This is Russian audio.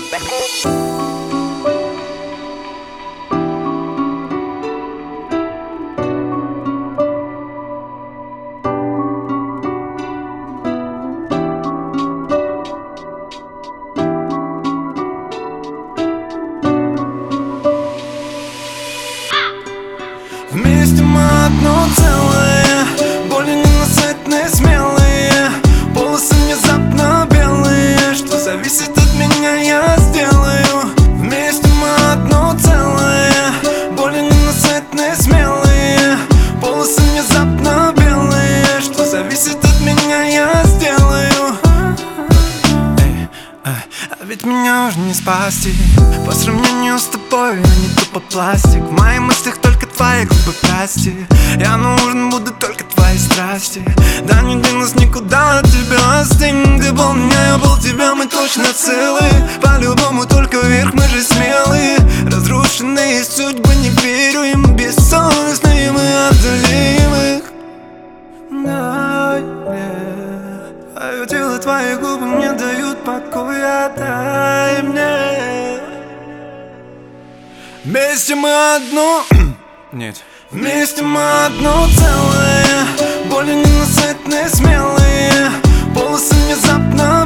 Вместе мы одно целое, более ненасытные, смелые. Волосы внезапно белые, что зависит от меня, я сделаю. Вместе мы одно целое, более ненасытные, смелые. Волосы внезапно белые, что зависит от меня, я сделаю. А ведь меня уже не спасти. По сравнению с тобой я не тупо пластик. В моих мыслях только твои губы, прости. Я нужен буду только твоей страсти. Да не двинусь никуда от тебя, остынь. Ты был меня, я был тебя, мы точно целы. По-любому только вверх, мы же смелые. Разрушенные судьбы, не верю им. Бессовестные, мы одолеем их. Дай мне, твое тело, твои губы мне дают покоя. Дай мне. Вместе мы одно. Нет. Вместе мы одно целое, более ненасытные, смелые. Волосы внезапно